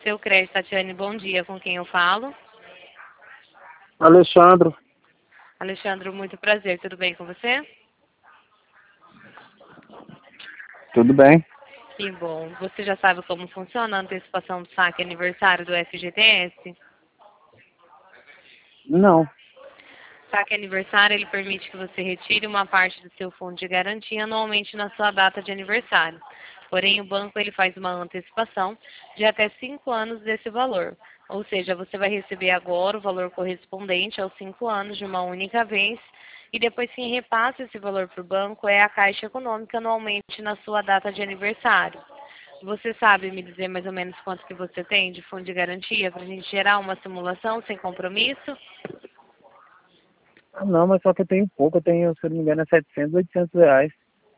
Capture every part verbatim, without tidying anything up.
seu crédito, Tatiane. Bom dia, com quem eu falo? Alexandre, Alexandre, muito prazer. Tudo bem com você? tudo bem? Que bom. Você já sabe como funciona a antecipação do saque aniversário do F G T S? Não. Saque aniversário, ele permite que você retire uma parte do seu fundo de garantia anualmente na sua data de aniversário. Porém, o banco ele faz uma antecipação de até cinco anos desse valor. Ou seja, você vai receber agora o valor correspondente aos cinco anos de uma única vez e depois quem repassa esse valor para o banco é a Caixa Econômica anualmente na sua data de aniversário. Você sabe me dizer mais ou menos quanto que você tem de fundo de garantia para a gente gerar uma simulação sem compromisso? Ah, não, mas só que eu tenho pouco, eu tenho, se eu não me engano, é setecentos, oitocentos reais.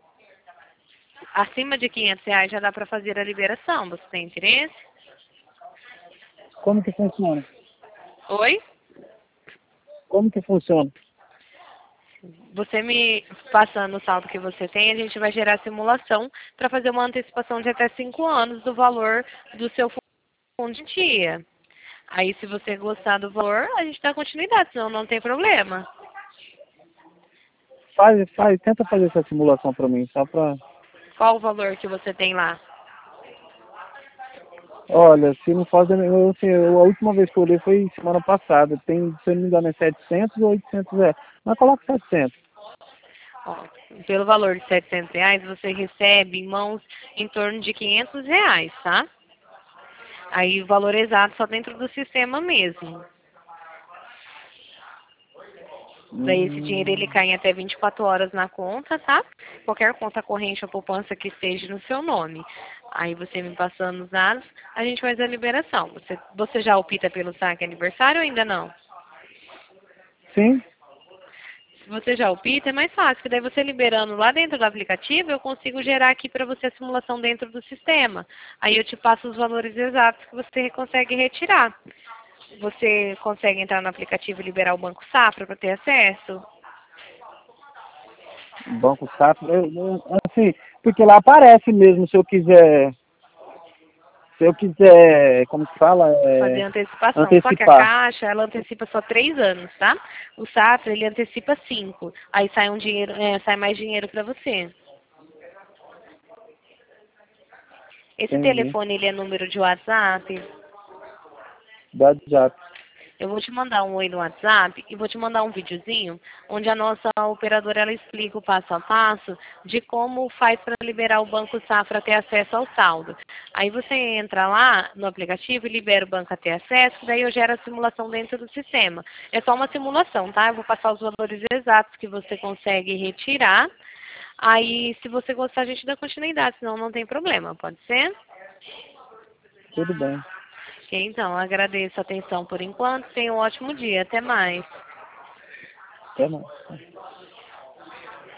Acima de quinhentos reais já dá para fazer a liberação. Você tem interesse? Como que funciona? Oi? Como que funciona? Você me passando o saldo que você tem, a gente vai gerar simulação para fazer uma antecipação de até cinco anos do valor do seu fundo de garantia. Aí, se você gostar do valor, a gente dá continuidade, senão não tem problema. Faz, faz, tenta fazer essa simulação pra mim, só pra... Qual o valor que você tem lá? Olha, se não faz, eu, assim, eu, a última vez que eu olhei foi semana passada. Tem, se eu não me engano, é setecentos ou oitocentos reais. Mas coloca setecentos. Ó, pelo valor de setecentos reais, você recebe em mãos em torno de quinhentos reais, tá? Aí o valor exato só dentro do sistema mesmo. Daí esse dinheiro ele Hum, cai em até vinte e quatro horas na conta, tá? Qualquer conta corrente ou poupança que esteja no seu nome. Aí você me passando os dados, a gente faz a liberação. Você, você já opta pelo saque aniversário ou ainda não? sim, Se você já opta, é mais fácil, porque daí você liberando lá dentro do aplicativo, eu consigo gerar aqui para você a simulação dentro do sistema. Aí eu te passo os valores exatos que você consegue retirar. Você consegue entrar no aplicativo e liberar o Banco Safra para ter acesso? Banco Safra, eu, eu, assim, porque lá aparece mesmo se eu quiser, se eu quiser, como se fala, Fazer é, antecipação. Só que a antecipar. Caixa, ela antecipa só três anos, tá? O Safra, ele antecipa cinco. Aí sai um dinheiro, é, sai mais dinheiro para você. Esse Entendi. telefone, ele é número de WhatsApp. Dá já. Eu vou te mandar um oi no WhatsApp e vou te mandar um videozinho onde a nossa operadora ela explica o passo a passo de como faz para liberar o Banco Safra ter acesso ao saldo. Aí você entra lá no aplicativo e libera o banco a ter acesso, que daí eu gero a simulação dentro do sistema. É só uma simulação, tá? Eu vou passar os valores exatos que você consegue retirar. Aí, se você gostar, a gente dá continuidade, senão não tem problema, pode ser? Tudo bem. Ok, então, agradeço a atenção por enquanto. Tenha um ótimo dia. Até mais. Até mais.